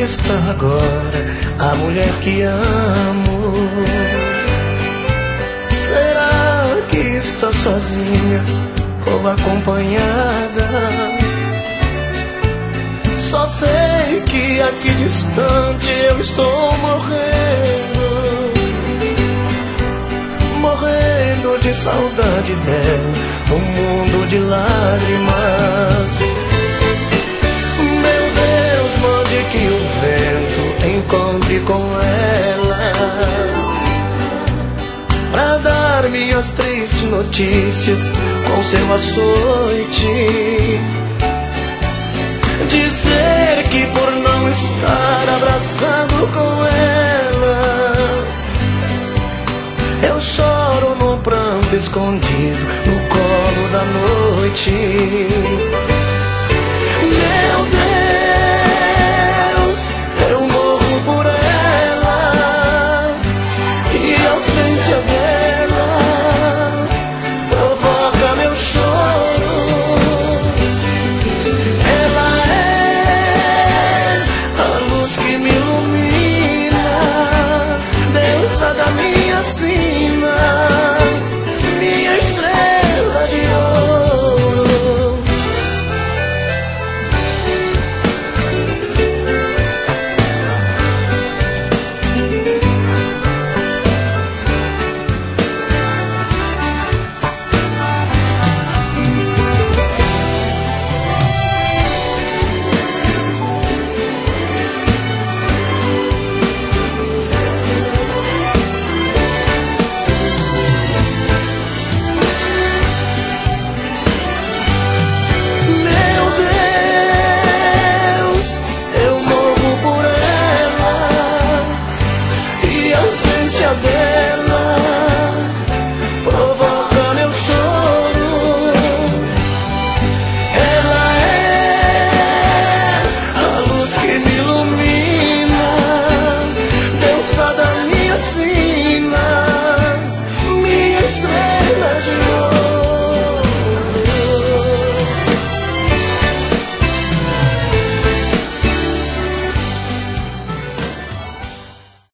está agora a mulher que amo? Será que está sozinha ou acompanhada? Só sei que aqui distante eu estou morrendo, morrendo de saudade dela, num mundo de lágrimas. Meu Deus, mande que o vento encontre com ela, pra dar minhas tristes notícias com seu açoite. Dizer que por não estar abraçado com ela, eu choro no pranto escondido no colo da noite.